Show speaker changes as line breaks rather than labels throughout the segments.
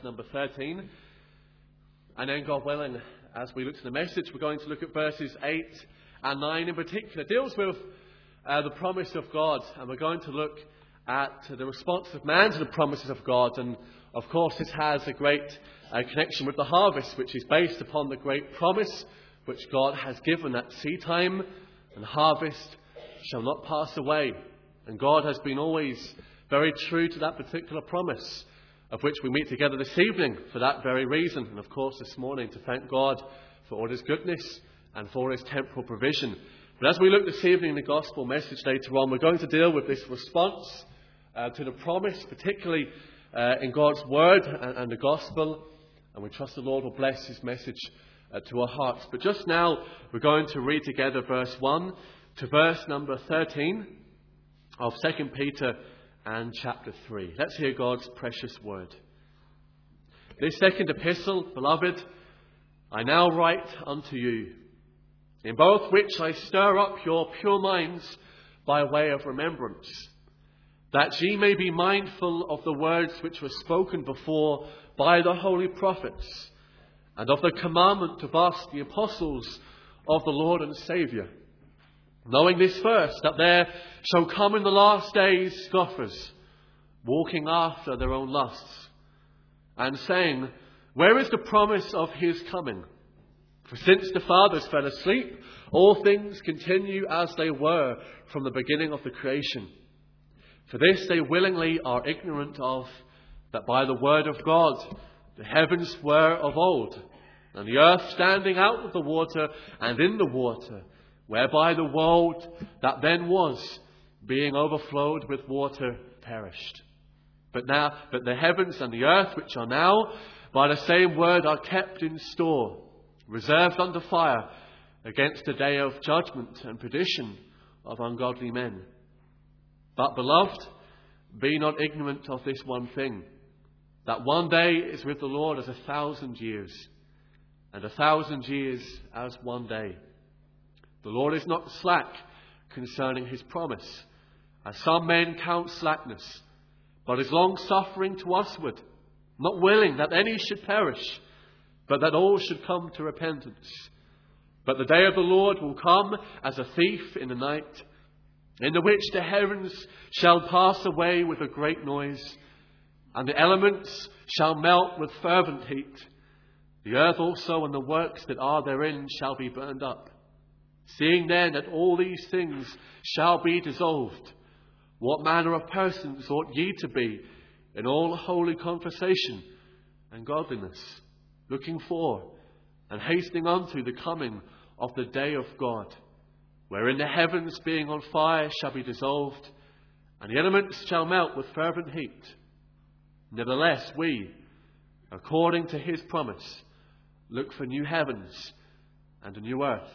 number 13. And then, God willing, as we look to the message, we're going to look at verses 8 and 9 in particular. It deals with the promise of God, and we're going to look at the response of man to the promises of God. And of course, this has a great connection with the harvest, which is based upon the great promise which God has given, that seed time and harvest shall not pass away. And God has been always very true to that particular promise, of which we meet together this evening for that very reason. And of course this morning to thank God for all his goodness and for his temporal provision. But as we look this evening in the gospel message later on, we're going to deal with this response to the promise, particularly in God's word and the gospel. And we trust the Lord will bless his message to our hearts. But just now we're going to read together verse 1 to verse number 13 of 2 Peter and chapter 3. Let's hear God's precious word. This second epistle, beloved, I now write unto you, in both which I stir up your pure minds by way of remembrance, that ye may be mindful of the words which were spoken before by the holy prophets, and of the commandment of us, the apostles of the Lord and Saviour, knowing this first, that there shall come in the last days scoffers, walking after their own lusts, and saying, where is the promise of his coming? For since the fathers fell asleep, all things continue as they were from the beginning of the creation. For this they willingly are ignorant of, that by the word of God the heavens were of old, and the earth standing out of the water and in the water, whereby the world that then was, being overflowed with water, perished. But the heavens and the earth, which are now, by the same word, are kept in store, reserved unto fire, against the day of judgment and perdition of ungodly men. But, beloved, be not ignorant of this one thing, that one day is with the Lord as 1,000 years, and 1,000 years as one day. The Lord is not slack concerning his promise, as some men count slackness, but is long-suffering to usward, not willing that any should perish, but that all should come to repentance. But the day of the Lord will come as a thief in the night, in the which the heavens shall pass away with a great noise, and the elements shall melt with fervent heat. The earth also and the works that are therein shall be burned up. Seeing then that all these things shall be dissolved, what manner of persons ought ye to be in all holy conversation and godliness, looking for and hastening unto the coming of the day of God, wherein the heavens being on fire shall be dissolved, and the elements shall melt with fervent heat. Nevertheless, we, according to his promise, look for new heavens and a new earth,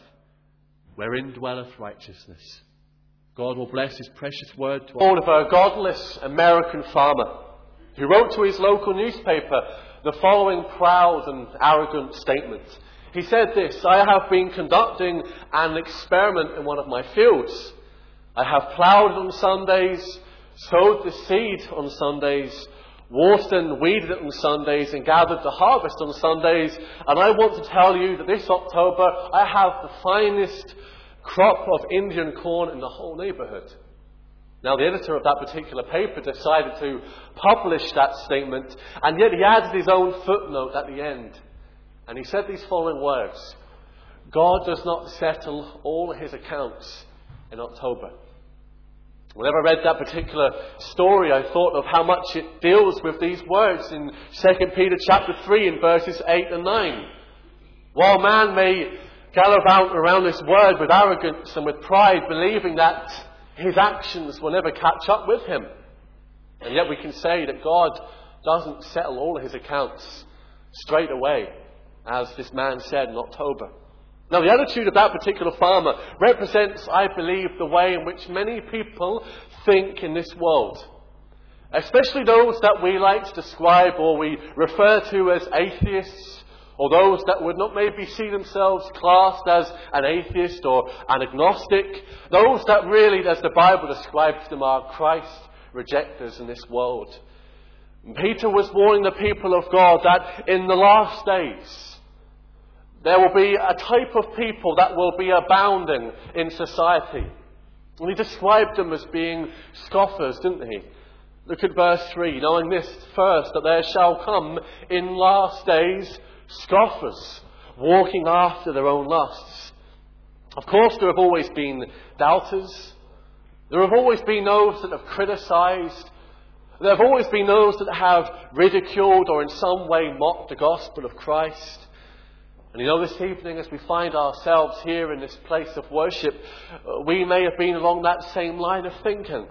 wherein dwelleth righteousness. God will bless his precious word to all. Of a godless American farmer who wrote to his local newspaper the following proud and arrogant statement. He said this: I have been conducting an experiment in one of my fields. I have ploughed on Sundays, sowed the seed on Sundays, watered and weeded it on Sundays, and gathered the harvest on Sundays. And I want to tell you that this October I have the finest crop of Indian corn in the whole neighbourhood. Now, the editor of that particular paper decided to publish that statement, and yet he added his own footnote at the end. And he said these following words: God does not settle all his accounts in October. Whenever I read that particular story, I thought of how much it deals with these words in 2 Peter chapter 3 in verses 8 and 9. While man may gallivant around this word with arrogance and with pride, believing that his actions will never catch up with him, and yet we can say that God doesn't settle all his accounts straight away, as this man said in October. Now, the attitude of that particular farmer represents, I believe, the way in which many people think in this world, especially those that we like to describe or we refer to as atheists, or those that would not maybe see themselves classed as an atheist or an agnostic. Those that really, as the Bible describes them, are Christ rejectors in this world. Peter was warning the people of God that in the last days there will be a type of people that will be abounding in society. And he described them as being scoffers, didn't he? Look at verse 3. Knowing this first, that there shall come in last days scoffers, walking after their own lusts. Of course, there have always been doubters. There have always been those that have criticised. There have always been those that have ridiculed or in some way mocked the gospel of Christ. And this evening, as we find ourselves here in this place of worship, we may have been along that same line of thinking.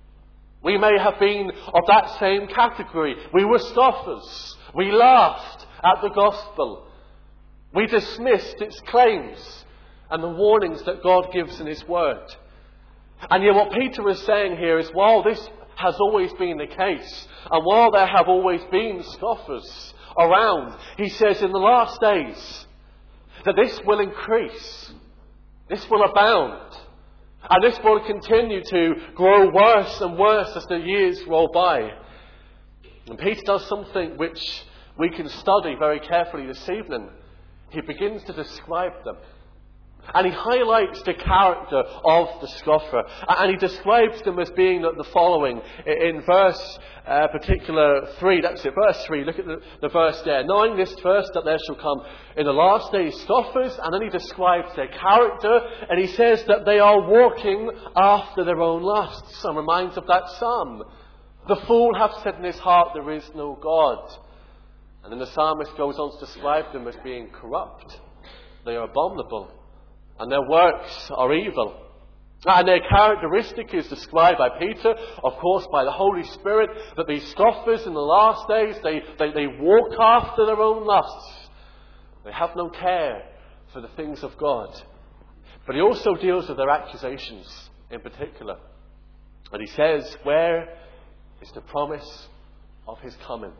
We may have been of that same category. We were scoffers. We laughed at the gospel. We dismissed its claims and the warnings that God gives in His Word. And yet what Peter is saying here is, while this has always been the case, and while there have always been scoffers around, he says in the last days that this will increase, this will abound, and this will continue to grow worse and worse as the years roll by. And Peter does something which we can study very carefully this evening. He begins to describe them. And he highlights the character of the scoffer. And he describes them as being the following. In verse particular 3, that's it, verse 3, look at the verse there. Knowing this first, that there shall come in the last days scoffers. And then he describes their character. And he says that they are walking after their own lusts. And reminds of that psalm. The fool hath said in his heart, there is no God. And then the psalmist goes on to describe them as being corrupt. They are abominable. And their works are evil. And their characteristic is described by Peter, of course by the Holy Spirit, that these scoffers in the last days, they walk after their own lusts. They have no care for the things of God. But he also deals with their accusations in particular. And he says, where is the promise of His coming?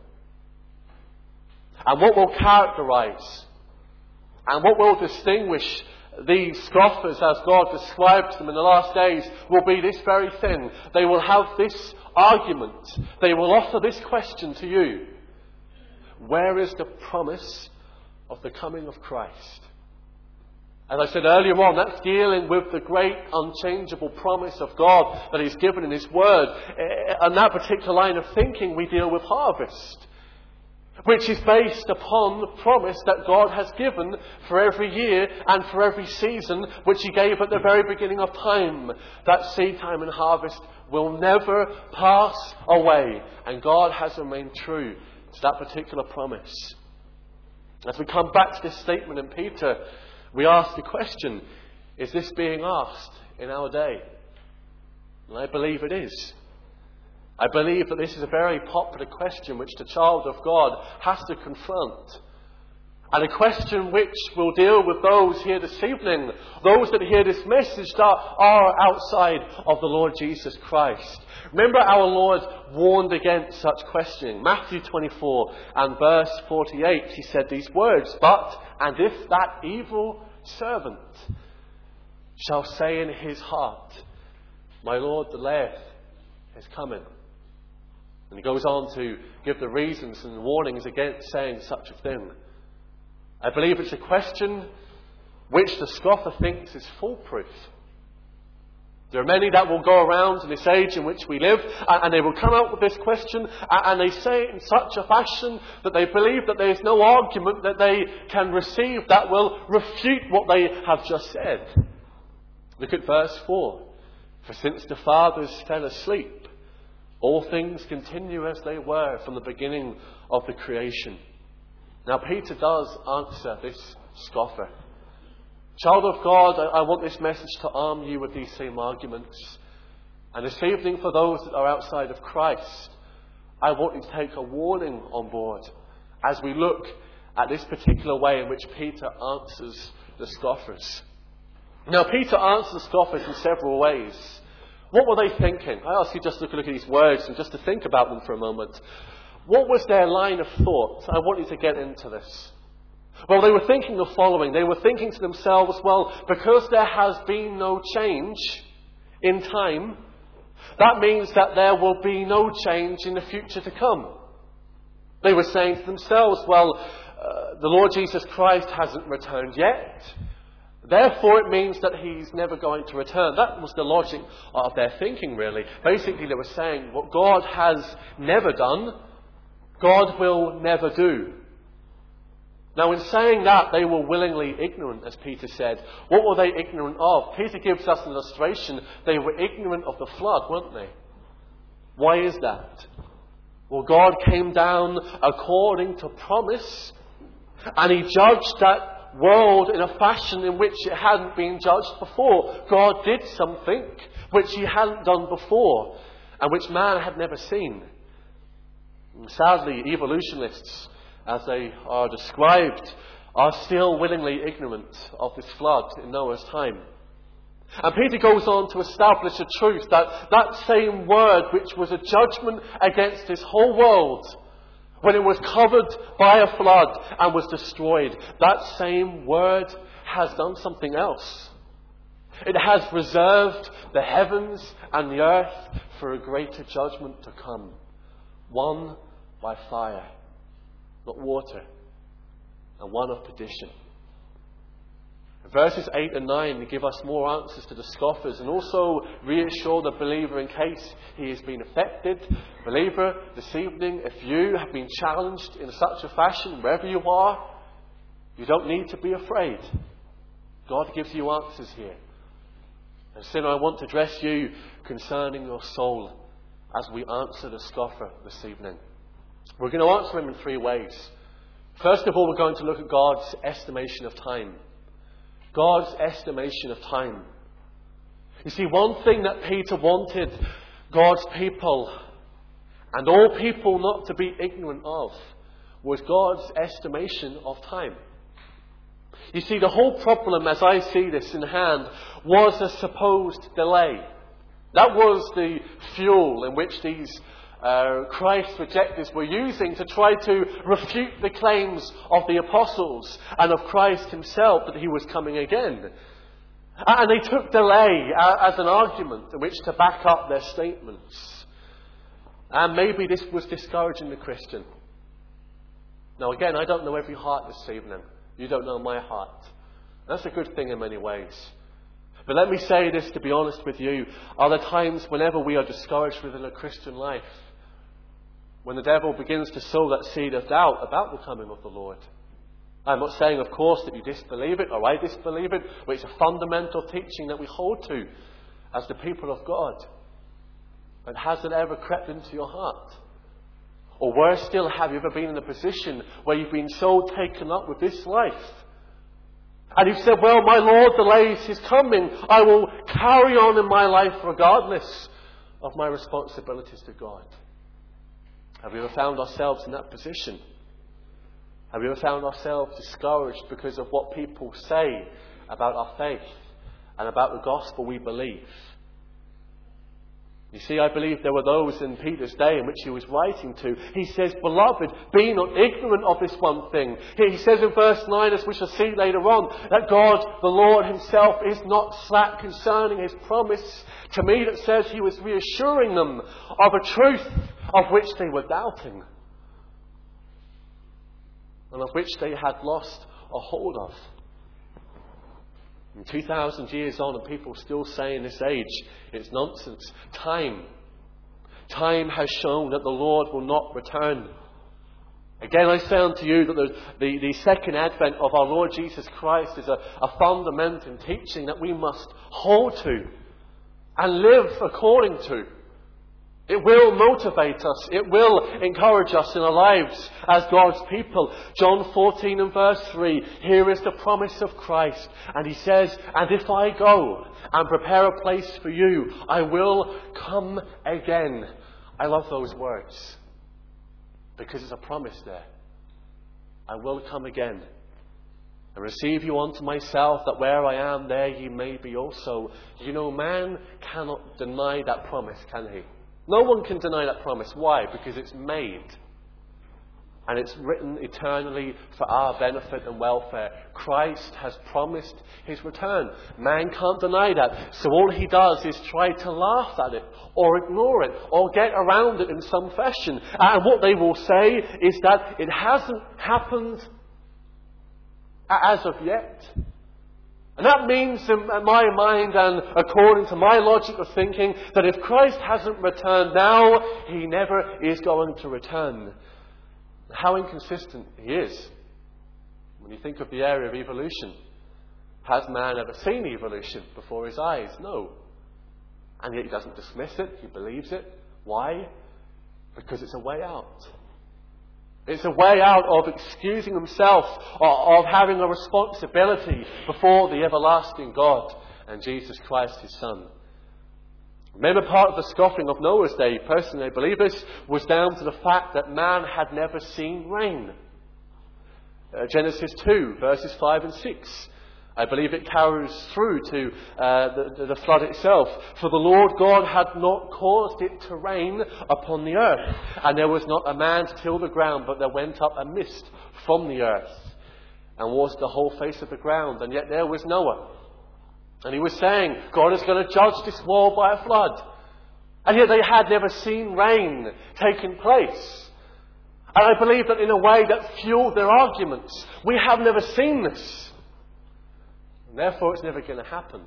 And what will characterize and what will distinguish these scoffers, as God describes them in the last days, will be this very thing. They will have this argument. They will offer this question to you. Where is the promise of the coming of Christ? As I said earlier on, that's dealing with the great unchangeable promise of God that He's given in His Word. On that particular line of thinking, we deal with harvest, which is based upon the promise that God has given for every year and for every season, which He gave at the very beginning of time. That seed time and harvest will never pass away, and God has remained true to that particular promise. As we come back to this statement in Peter, we ask the question, is this being asked in our day? And I believe it is. I believe that this is a very popular question which the child of God has to confront. And a question which will deal with those here this evening, those that hear this message that are outside of the Lord Jesus Christ. Remember, our Lord warned against such questioning. Matthew 24 and verse 48, He said these words, "But, and if that evil servant shall say in his heart, My Lord delayeth his coming." And he goes on to give the reasons and warnings against saying such a thing. I believe it's a question which the scoffer thinks is foolproof. There are many that will go around in this age in which we live, and they will come out with this question, and they say it in such a fashion that they believe that there is no argument that they can receive that will refute what they have just said. Look at verse 4. "For since the fathers fell asleep, all things continue as they were from the beginning of the creation." Now Peter does answer this scoffer. Child of God, I want this message to arm you with these same arguments. And this evening, for those that are outside of Christ, I want you to take a warning on board as we look at this particular way in which Peter answers the scoffers. Now Peter answers the scoffers in several ways. What were they thinking? I ask you just to look at these words and just to think about them for a moment. What was their line of thought? I want you to get into this. Well, they were thinking the following. They were thinking to themselves, well, because there has been no change in time, that means that there will be no change in the future to come. They were saying to themselves, well, the Lord Jesus Christ hasn't returned yet. Therefore, it means that he's never going to return. That was the logic of their thinking, really. Basically, they were saying what God has never done, God will never do. Now, in saying that, they were willingly ignorant, as Peter said. What were they ignorant of? Peter gives us an illustration. They were ignorant of the flood, weren't they? Why is that? Well, God came down according to promise, and he judged that world in a fashion in which it hadn't been judged before. God did something which he hadn't done before, and which man had never seen. And sadly, evolutionists, as they are described, are still willingly ignorant of this flood in Noah's time. And Peter goes on to establish a truth that that same word, which was a judgment against this whole world, when it was covered by a flood and was destroyed, that same word has done something else. It has reserved the heavens and the earth for a greater judgment to come. One by fire, not water, and one of perdition. Verses 8 and 9 give us more answers to the scoffers and also reassure the believer in case he has been affected. Believer, this evening, if you have been challenged in such a fashion, wherever you are, you don't need to be afraid. God gives you answers here. And sinner, I want to address you concerning your soul as we answer the scoffer this evening. We're going to answer him in three ways. First of all, we're going to look at God's estimation of time. God's estimation of time. You see, one thing that Peter wanted God's people and all people not to be ignorant of was God's estimation of time. You see, the whole problem, as I see this in hand, was a supposed delay. That was the fuel in which these Christ rejectors were using to try to refute the claims of the apostles and of Christ himself that he was coming again. And they took delay as an argument in which to back up their statements. And maybe this was discouraging the Christian. Now again, I don't know every heart this evening. You don't know my heart. That's a good thing in many ways. But let me say this, to be honest with you, are there times whenever we are discouraged within a Christian life, when the devil begins to sow that seed of doubt about the coming of the Lord. I'm not saying, of course, that you disbelieve it or I disbelieve it, but it's a fundamental teaching that we hold to as the people of God. But has it ever crept into your heart? Or worse still, have you ever been in a position where you've been so taken up with this life? And you've said, well, my Lord delays his coming. I will carry on in my life regardless of my responsibilities to God. Have we ever found ourselves in that position? Have we ever found ourselves discouraged because of what people say about our faith and about the gospel we believe? You see, I believe there were those in Peter's day in which he was writing to. He says, beloved, be not ignorant of this one thing. He says in verse 9, as we shall see later on, that God, the Lord himself, is not slack concerning his promise. To me, that says he was reassuring them of a truth of which they were doubting, and of which they had lost a hold of. And 2,000 years on, and people still say in this age, it's nonsense. Time has shown that the Lord will not return. Again, I say unto you that the second advent of our Lord Jesus Christ is a fundamental teaching that we must hold to and live according to. It will motivate us. It will encourage us in our lives as God's people. John 14 and verse 3. Here is the promise of Christ. And he says, and if I go and prepare a place for you, I will come again. I love those words because it's a promise there. I will come again and receive you unto myself, that where I am, there ye may be also. You know, man cannot deny that promise, can he? No one can deny that promise. Why? Because it's made. And it's written eternally for our benefit and welfare. Christ has promised his return. Man can't deny that. So all he does is try to laugh at it, or ignore it, or get around it in some fashion. And what they will say is that it hasn't happened as of yet. And that means, in my mind and according to my logic of thinking, that if Christ hasn't returned now, he never is going to return. How inconsistent he is when you think of the area of evolution. Has man ever seen evolution before his eyes? No. And yet he doesn't dismiss it, he believes it. Why? Because it's a way out. It's a way out of excusing himself, of having a responsibility before the everlasting God and Jesus Christ his Son. Remember, part of the scoffing of Noah's day, personally I believe this, was down to the fact that man had never seen rain. Genesis 2, verses 5 and 6. I believe it carries through to the flood itself. For the Lord God had not caused it to rain upon the earth, and there was not a man to till the ground, but there went up a mist from the earth, and washed the whole face of the ground. And yet there was Noah. And he was saying, God is going to judge this world by a flood. And yet they had never seen rain taking place. And I believe that in a way that fueled their arguments. We have never seen this. And therefore it's never going to happen.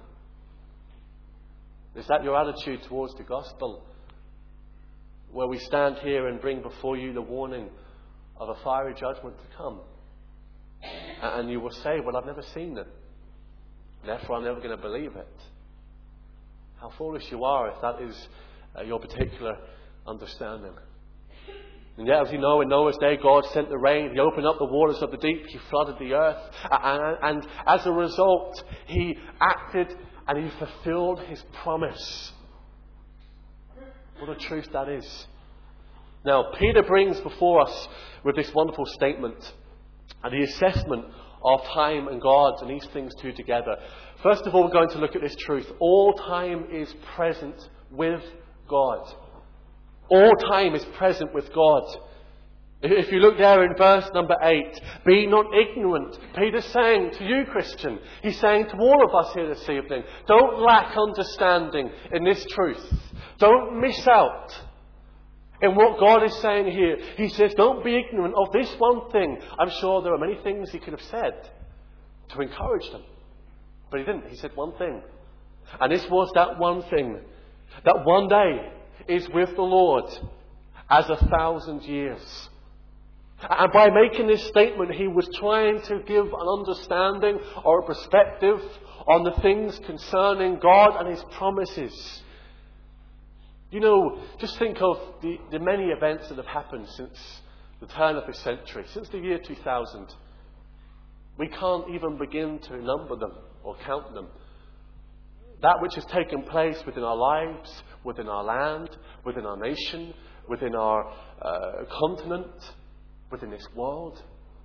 Is that your attitude towards the gospel? Where we stand here and bring before you the warning of a fiery judgment to come. And you will say, well, I've never seen it. Therefore, I'm never going to believe it. How foolish you are if that is your particular understanding. And yet, as you know, in Noah's day, God sent the rain. He opened up the waters of the deep. He flooded the earth. And as a result, he acted and he fulfilled his promise. What a truth that is. Now, Peter brings before us with this wonderful statement and the assessment of time and God and these things two together. First of all, we're going to look at this truth. All time is present with God. All time is present with God. If you look there in verse number 8, be not ignorant. Peter's saying to you, Christian, he's saying to all of us here this evening, don't lack understanding in this truth. Don't miss out in what God is saying here. He says, don't be ignorant of this one thing. I'm sure there are many things he could have said to encourage them. But he didn't. He said one thing. And this was that one thing. That one day is with the Lord as 1,000 years. And by making this statement, he was trying to give an understanding or a perspective on the things concerning God and his promises. You know, just think of the many events that have happened since the turn of this century, since the year 2000. We can't even begin to number them or count them. That which has taken place within our lives, within our land, within our nation, within our continent, within this world.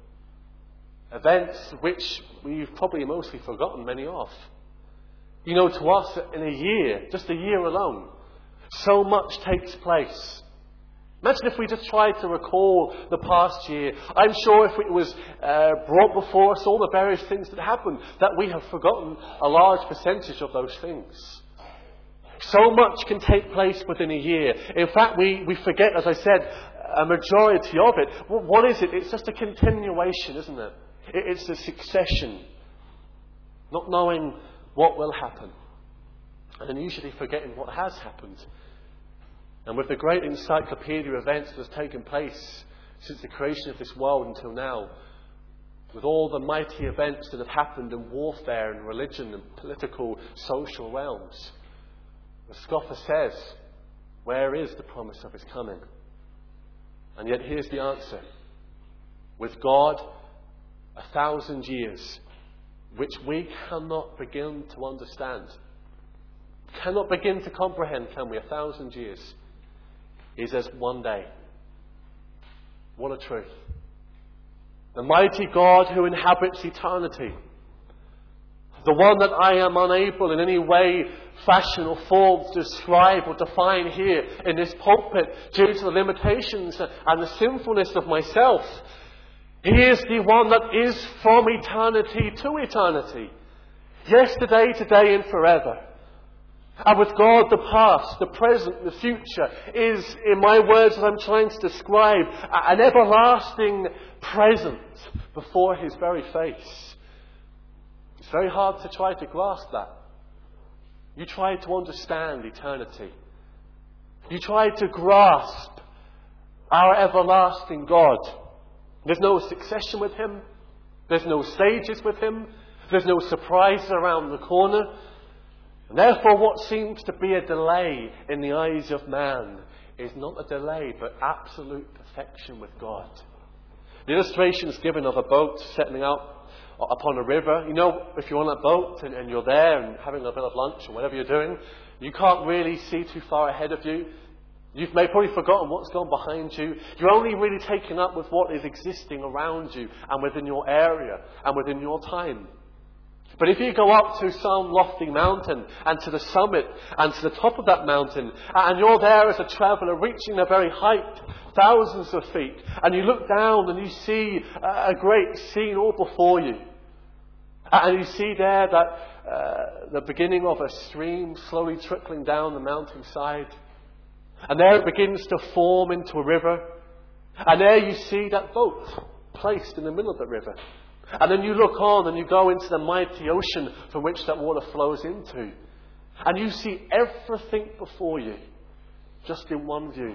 Events which we've probably mostly forgotten many of. You know, to us in a year, just a year alone, so much takes place. Imagine if we just tried to recall the past year. I'm sure if it was brought before us all the various things that happened, that we have forgotten a large percentage of those things. So much can take place within a year. In fact, we forget, as I said, a majority of it. What is it? It's just a continuation, isn't it? It's a succession. Not knowing what will happen. And then usually forgetting what has happened. And with the great encyclopedia of events that has taken place since the creation of this world until now, with all the mighty events that have happened in warfare and religion and political, social realms, the scoffer says, where is the promise of his coming? And yet here's the answer. With God, 1,000 years, which we cannot begin to understand, cannot begin to comprehend, can we? 1,000 years is as one day. What a truth. The mighty God who inhabits eternity, The one that I am unable in any way, fashion or form to describe or define here in this pulpit due to the limitations and the sinfulness of myself. He is the one that is from eternity to eternity. Yesterday, today and forever. And with God, the past, the present, the future is, in my words that I'm trying to describe, an everlasting present before His very face. It's very hard to try to grasp that. You try to understand eternity. You try to grasp our everlasting God. There's no succession with Him. There's no stages with Him. There's no surprises around the corner. And therefore, what seems to be a delay in the eyes of man is not a delay, but absolute perfection with God. The illustration is given of a boat setting out upon a river. You know, if you're on that boat and you're there and having a bit of lunch or whatever you're doing, you can't really see too far ahead of you. You've probably forgotten what's gone behind you. You're only really taken up with what is existing around you and within your area and within your time. But if you go up to some lofty mountain and to the summit and to the top of that mountain, and you're there as a traveller reaching the very height, thousands of feet, and you look down and you see a great scene all before you, and you see there that the beginning of a stream slowly trickling down the mountainside, and there it begins to form into a river, and there you see that boat placed in the middle of the river. And then you look on and you go into the mighty ocean from which that water flows into. And you see everything before you, just in one view.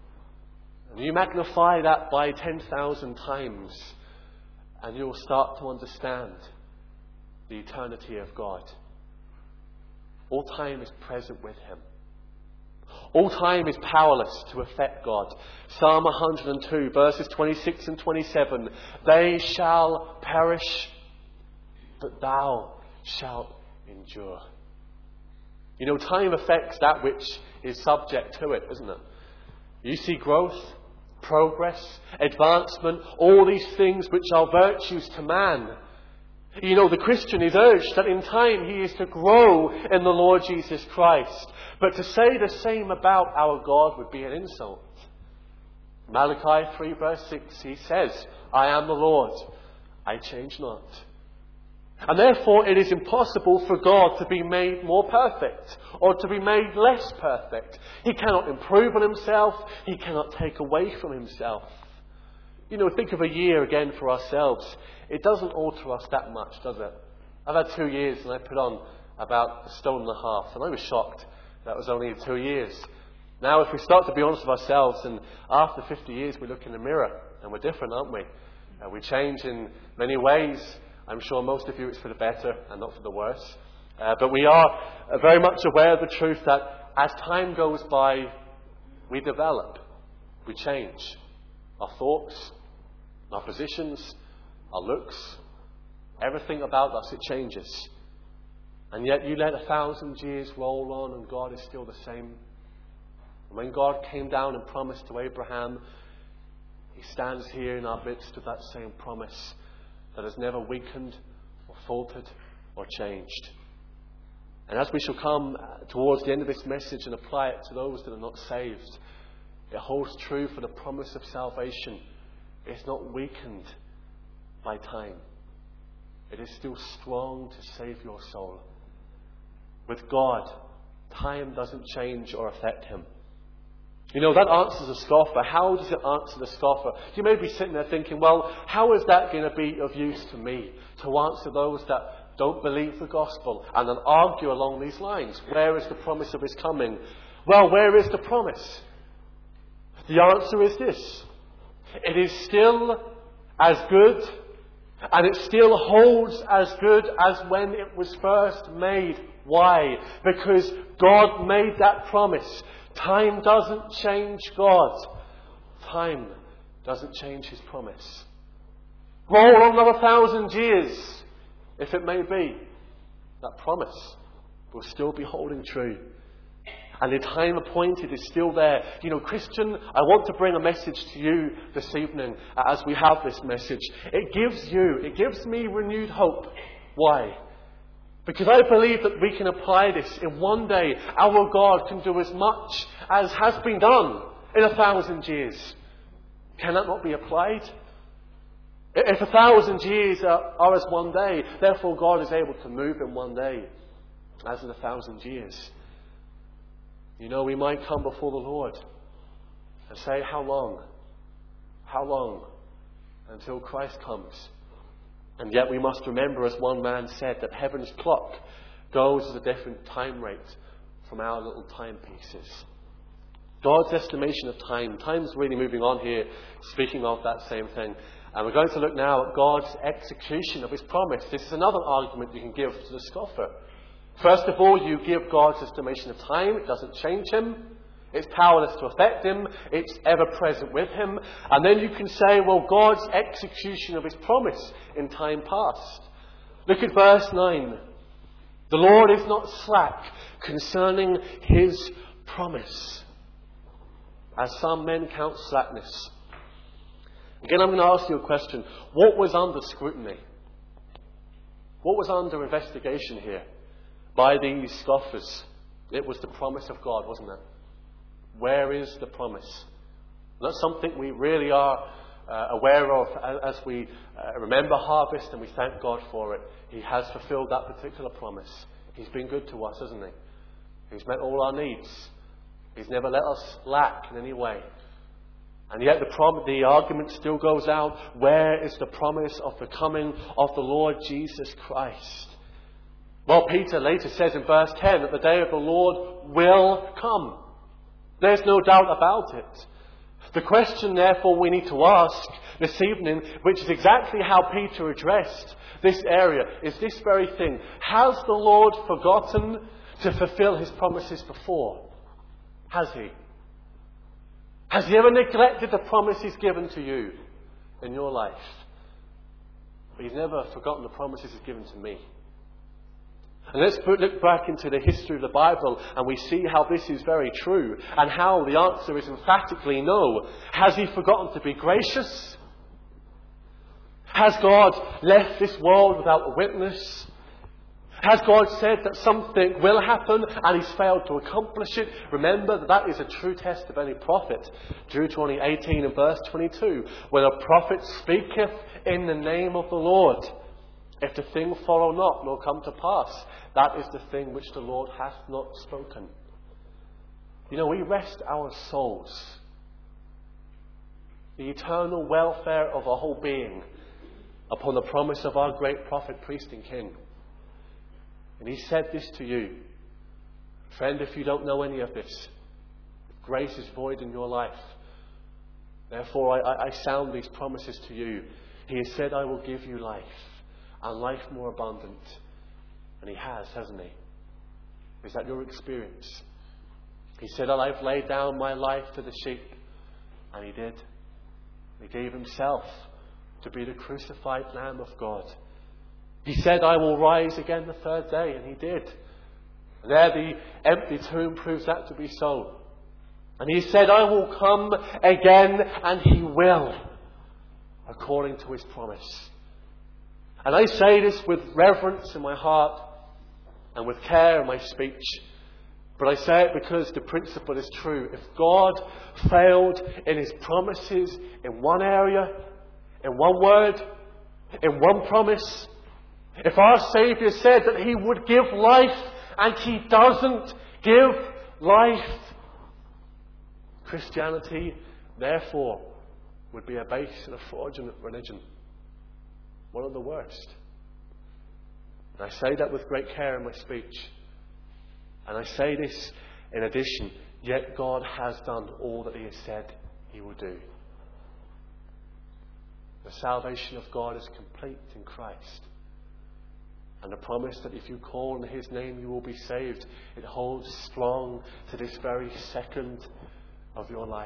And you magnify that by 10,000 times, and you'll start to understand the eternity of God. All time is present with Him. All time is powerless to affect God. Psalm 102, verses 26 and 27. They shall perish, but thou shalt endure. You know, time affects that which is subject to it, isn't it? You see growth, progress, advancement, all these things which are virtues to man. You know, the Christian is urged that in time he is to grow in the Lord Jesus Christ. But to say the same about our God would be an insult. Malachi 3 verse 6, he says, I am the Lord, I change not. And therefore it is impossible for God to be made more perfect or to be made less perfect. He cannot improve on Himself. He cannot take away from Himself. You know, think of a year again for ourselves. It doesn't alter us that much, does it? I've had 2 years and I put on about 1.5 stone. And I was shocked that was only 2 years. Now, if we start to be honest with ourselves, and after 50 years we look in the mirror and we're different, aren't we? We change in many ways. I'm sure most of you it's for the better and not for the worse. But we are very much aware of the truth that as time goes by, we develop, we change. Our thoughts, our positions, our looks, everything about us, it changes. And yet you let 1,000 years roll on and God is still the same. And when God came down and promised to Abraham, He stands here in our midst of that same promise that has never weakened or faltered or changed. And as we shall come towards the end of this message and apply it to those that are not saved, it holds true for the promise of salvation. It's not weakened by time. It is still strong to save your soul. With God, time doesn't change or affect Him. You know, that answers a scoffer. How does it answer the scoffer? You may be sitting there thinking, well, how is that going to be of use to me? To answer those that don't believe the gospel and then argue along these lines. Where is the promise of His coming? Well, where is the promise? The answer is this. It is still as good, and it still holds as good as when it was first made. Why? Because God made that promise. Time doesn't change God. Time doesn't change His promise. Roll on another 1,000 years, if it may be. That promise will still be holding true. And the time appointed is still there. You know, Christian, I want to bring a message to you this evening as we have this message. It gives me renewed hope. Why? Because I believe that we can apply this in one day. Our God can do as much as has been done in 1,000 years. Can that not be applied? If 1,000 years are as one day, therefore God is able to move in one day, as in 1,000 years. You know, we might come before the Lord and say, how long? How long until Christ comes? And yet we must remember, as one man said, that heaven's clock goes at a different time rate from our little timepieces. God's estimation of time. Time's really moving on here, speaking of that same thing. And we're going to look now at God's execution of his promise. This is another argument you can give to the scoffer. First of all, you give God's estimation of time. It doesn't change him. It's powerless to affect him. It's ever present with him. And then you can say, well, God's execution of his promise in time past. Look at verse 9. The Lord is not slack concerning his promise, as some men count slackness. Again, I'm going to ask you a question. What was under scrutiny? What was under investigation here by these scoffers? It was the promise of God, wasn't it? Where is the promise? That's something we really are aware of as we remember harvest, and we thank God for it. He has fulfilled that particular promise. He's been good to us, hasn't he? He's met all our needs. He's never let us lack in any way. And yet the argument still goes out. Where is the promise of the coming of the Lord Jesus Christ? Well, Peter later says in verse 10 that the day of the Lord will come. There's no doubt about it. The question, therefore, we need to ask this evening, which is exactly how Peter addressed this area, is this very thing. Has the Lord forgotten to fulfill his promises before? Has he? Has he ever neglected the promise he's given to you in your life? But he's never forgotten the promises he's given to me. And let's look back into the history of the Bible, and we see how this is very true, and how the answer is emphatically no. Has he forgotten to be gracious? Has God left this world without a witness? Has God said that something will happen and he's failed to accomplish it? Remember that that is a true test of any prophet. Deuteronomy 18 and verse 22. When a prophet speaketh in the name of the Lord, if the thing follow not, nor come to pass, that is the thing which the Lord hath not spoken. You know, we rest our souls, the eternal welfare of our whole being, upon the promise of our great prophet, priest and king. And he said this to you. Friend, if you don't know any of this, grace is void in your life. Therefore, I sound these promises to you. He has said, I will give you life, and life more abundant. And he has, hasn't he? Is that your experience? He said, I've laid down my life to the sheep. And he did. He gave himself to be the crucified Lamb of God. He said, I will rise again the third day. And he did. And there the empty tomb proves that to be so. And he said, I will come again, and he will, according to his promise. And I say this with reverence in my heart and with care in my speech. But I say it because the principle is true. If God failed in his promises in one area, in one word, in one promise, if our Saviour said that he would give life and he doesn't give life, Christianity, therefore, would be a base and a fraudulent religion. One of the worst. And I say that with great care in my speech. And I say this in addition, yet God has done all that he has said he will do. The salvation of God is complete in Christ. And the promise that if you call on his name you will be saved, it holds strong to this very second of your life.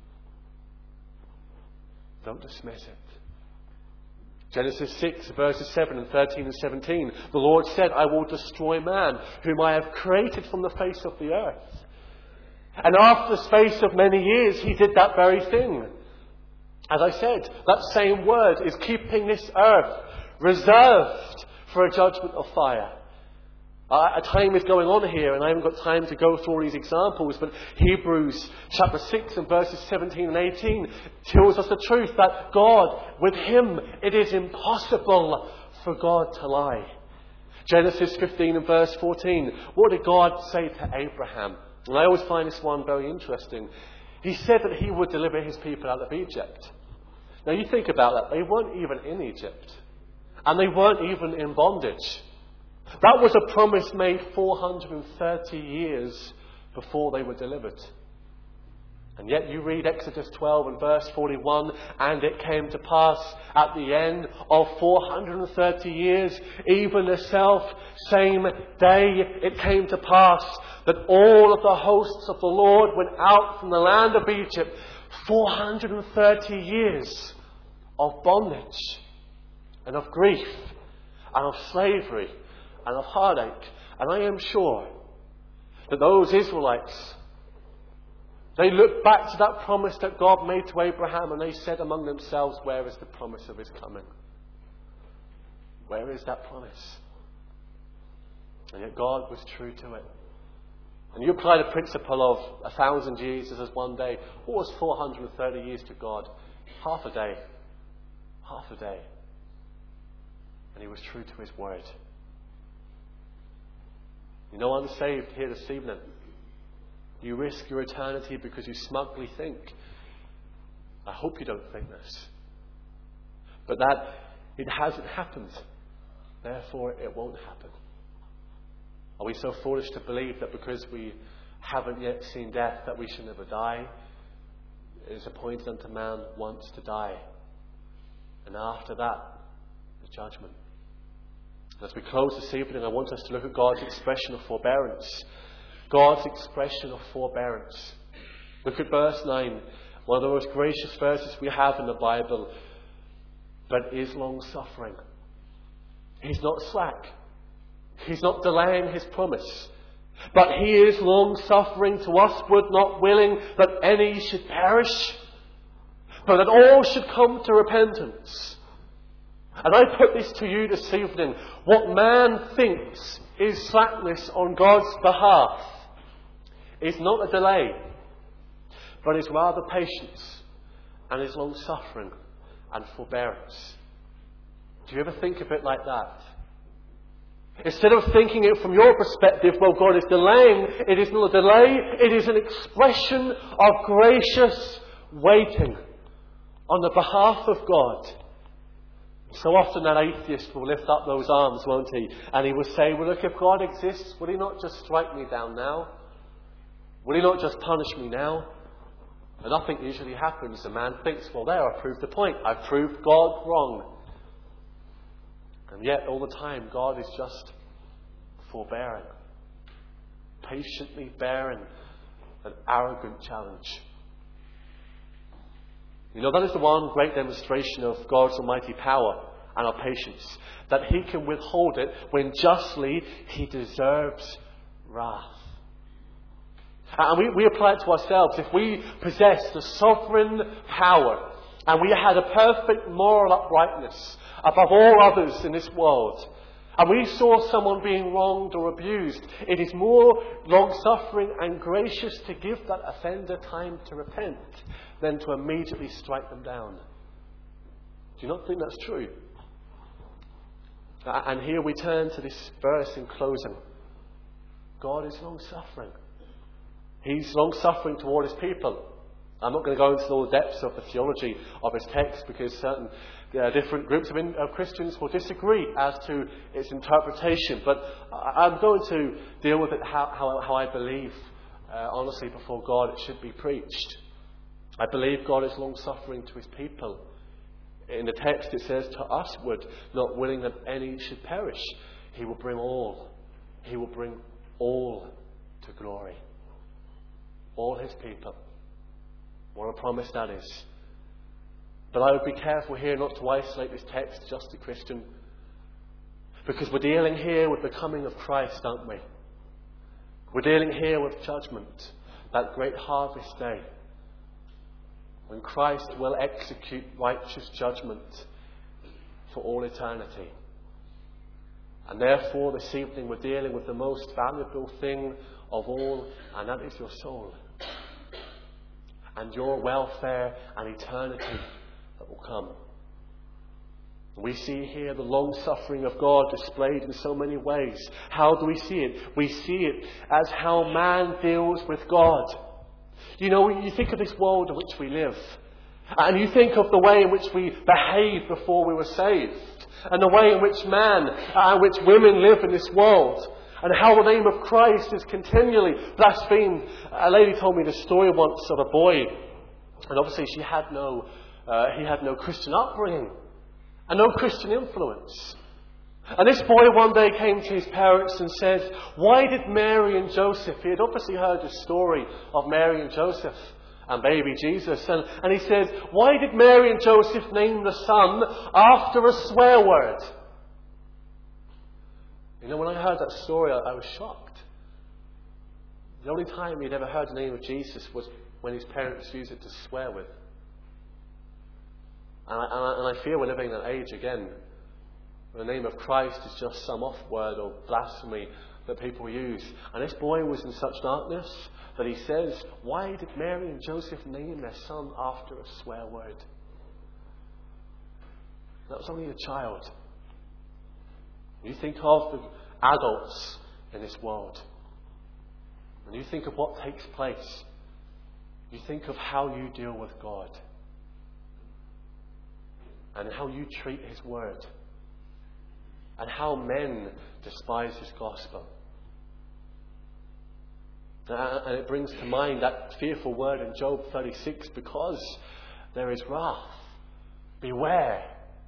Don't dismiss it. Genesis 6 verses 7 and 13 and 17. The Lord said, I will destroy man, whom I have created from the face of the earth. And after the space of many years, he did that very thing. As I said, that same word is keeping this earth reserved for a judgment of fire. Time is going on here, and I haven't got time to go through all these examples, but Hebrews chapter 6 and verses 17 and 18 tells us the truth that God, with him, it is impossible for God to lie. Genesis 15 and verse 14. What did God say to Abraham? And I always find this one very interesting. He said that he would deliver his people out of Egypt. Now you think about that. They weren't even in Egypt. And they weren't even in bondage. That was a promise made 430 years before they were delivered. And yet you read Exodus 12 and verse 41, and it came to pass at the end of 430 years, even the same day it came to pass that all of the hosts of the Lord went out from the land of Egypt. 430 years of bondage and of grief and of slavery and of heartache. And I am sure that those Israelites, they looked back to that promise that God made to Abraham, and they said among themselves, where is the promise of his coming? Where is that promise? And yet God was true to it. And you apply the principle of 1,000 years as one day. What was 430 years to God? Half a day. Half a day. And he was true to his word. You know, unsaved here this evening, you risk your eternity because you smugly think. I hope you don't think this. But that it hasn't happened. Therefore, it won't happen. Are we so foolish to believe that because we haven't yet seen death that we shall never die? It is appointed unto man once to die. And after that, the judgment. As we close this evening, I want us to look at God's expression of forbearance. God's expression of forbearance. Look at verse 9. One of the most gracious verses we have in the Bible. But is long suffering. He's not slack. He's not delaying his promise. But he is long suffering to usward, not willing that any should perish, but that all should come to repentance. And I put this to you this evening. What man thinks is slackness on God's behalf is not a delay, but is rather patience and is long suffering and forbearance. Do you ever think of it like that? Instead of thinking it from your perspective, well, God is delaying, it is not a delay, it is an expression of gracious waiting on the behalf of God. So often that atheist will lift up those arms, won't he? And he will say, well, look, if God exists, will he not just strike me down now? Will he not just punish me now? And nothing usually happens. The man thinks, well, there, I've proved the point. I've proved God wrong. And yet, all the time, God is just forbearing, patiently bearing an arrogant challenge. You know, that is the one great demonstration of God's almighty power and our patience, that he can withhold it when justly he deserves wrath. And we apply it to ourselves. If we possess the sovereign power and we had a perfect moral uprightness above all others in this world, and we saw someone being wronged or abused, it is more long-suffering and gracious to give that offender time to repent than to immediately strike them down. Do you not think that's true? And here we turn to this verse in closing. God is long-suffering. He's long-suffering toward his people. I'm not going to go into all the depths of the theology of his text because certain different groups of Christians will disagree as to its interpretation. But I'm going to deal with it how I believe, honestly, before God, it should be preached. I believe God is long-suffering to his people. In the text it says, to usward, not willing that any should perish. He will bring all. He will bring all to glory. All his people. What a promise that is. But I would be careful here not to isolate this text just to Christian. Because we're dealing here with the coming of Christ, aren't we? We're dealing here with judgment. That great harvest day. When Christ will execute righteous judgment for all eternity. And therefore, this evening we're dealing with the most valuable thing of all, and that is your soul. And your welfare and eternity that will come. We see here the long-suffering of God displayed in so many ways. How do we see it? We see it as how man deals with God. You know, you think of this world in which we live, and you think of the way in which we behaved before we were saved, and the way in which man and which women live in this world, and how the name of Christ is continually blasphemed. A lady told me the story once of a boy, and obviously he had no Christian upbringing and no Christian influence. And this boy one day came to his parents and said, why did Mary and Joseph, he had obviously heard the story of Mary and Joseph and baby Jesus, and he said, why did Mary and Joseph name the son after a swear word? You know, when I heard that story, I was shocked. The only time he'd ever heard the name of Jesus was when his parents used it to swear with. And I fear we're living in an age again where the name of Christ is just some off word or blasphemy that people use. And this boy was in such darkness that he says, why did Mary and Joseph name their son after a swear word? That was only a child. You think of the adults in this world, and you think of what takes place. You think of how you deal with God and how you treat His word and how men despise His gospel. And it brings to mind that fearful word in Job 36, because there is wrath. Beware.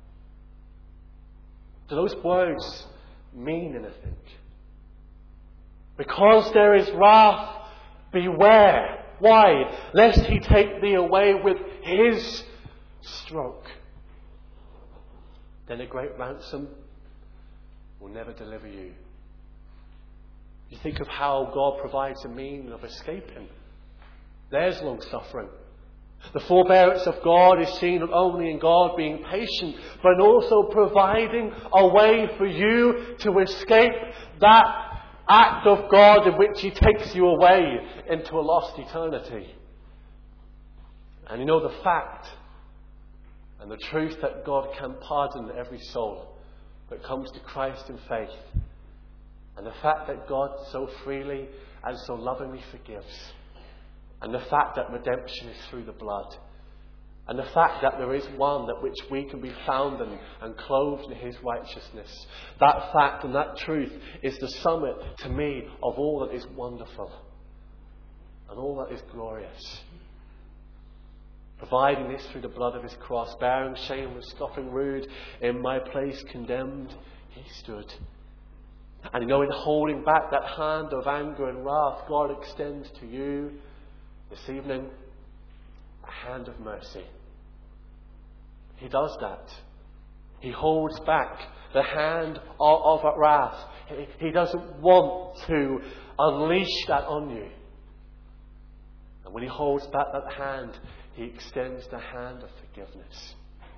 Do those words mean anything? Because there is wrath, beware. Why? Lest He take thee away with His stroke. Then a great ransom will never deliver you. You think of how God provides a means of escaping. There's long suffering. The forbearance of God is seen not only in God being patient, but also providing a way for you to escape that act of God in which He takes you away into a lost eternity. And you know the fact and the truth that God can pardon every soul that comes to Christ in faith. And the fact that God so freely and so lovingly forgives. And the fact that redemption is through the blood. And the fact that there is one that which we can be found and clothed in His righteousness. That fact and that truth is the summit to me of all that is wonderful. And all that is glorious. Providing this through the blood of His cross, bearing shame and scoffing rude, in my place condemned He stood. And you know, in holding back that hand of anger and wrath, God extends to you this evening a hand of mercy. He does that. He holds back the hand of wrath. He doesn't want to unleash that on you. And when He holds back that hand, He extends the hand of forgiveness.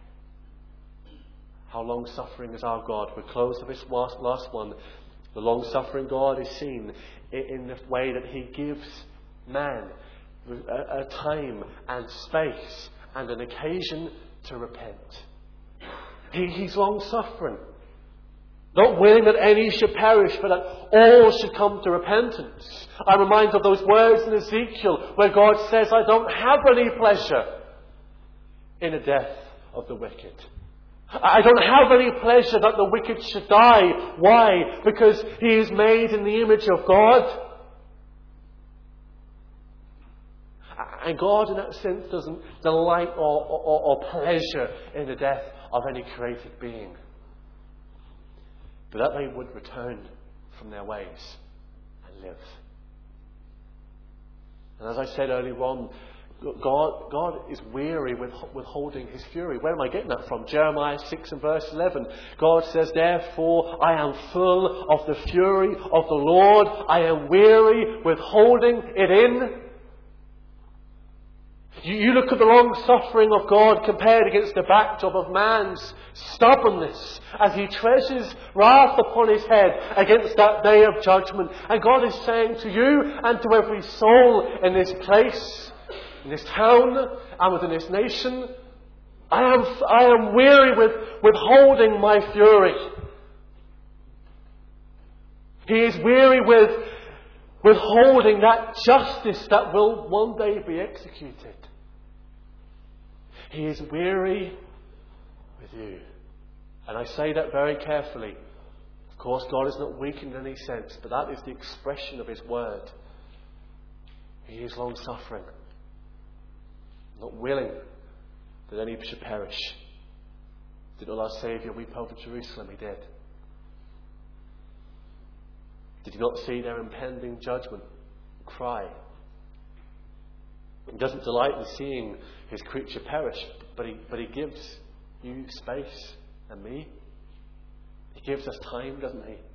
How long-suffering is our God. We close with this last one. The long-suffering God is seen in the way that He gives man a time and space and an occasion to repent. He's long-suffering. Not willing that any should perish, but that all should come to repentance. I'm reminded of those words in Ezekiel where God says, I don't have any pleasure in the death of the wicked. I don't have any pleasure that the wicked should die. Why? Because he is made in the image of God. And God, in that sense, doesn't delight or pleasure in the death of any created being. But that they would return from their ways and live. And as I said earlier on, God is weary with holding His fury. Where am I getting that from? Jeremiah 6 and verse 11. God says, therefore I am full of the fury of the Lord. I am weary with holding it in. You look at the long suffering of God compared against the backdrop of man's stubbornness as he treasures wrath upon his head against that day of judgment. And God is saying to you and to every soul in this place, in this town and within this nation, I am weary with withholding my fury. He is weary with withholding that justice that will one day be executed. He is weary with you. And I say that very carefully. Of course, God is not weak in any sense, but that is the expression of His word. He is long-suffering, not willing that any should perish. Did not our Saviour weep over Jerusalem? He did. Did He not see their impending judgment and cry? He doesn't delight in seeing His creature perish, but He gives you space and me. He gives us time, doesn't He?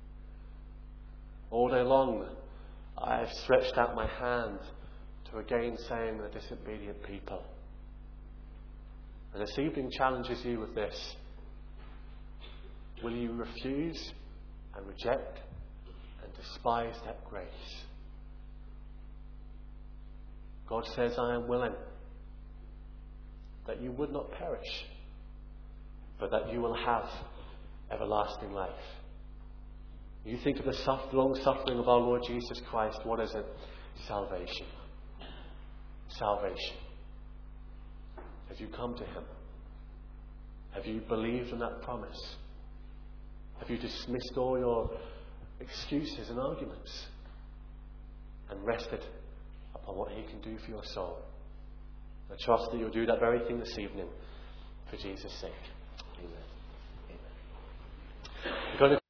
All day long, I have stretched out my hand to again saying the disobedient people. And this evening challenges you with this. Will you refuse and reject and despise that grace? God says, I am willing that you would not perish, but that you will have everlasting life. You think of the long suffering of our Lord Jesus Christ. What is it? Salvation. Salvation. Have you come to Him? Have you believed in that promise? Have you dismissed all your excuses and arguments and rested upon what He can do for your soul? I trust that you'll do that very thing this evening for Jesus' sake. Amen. Amen.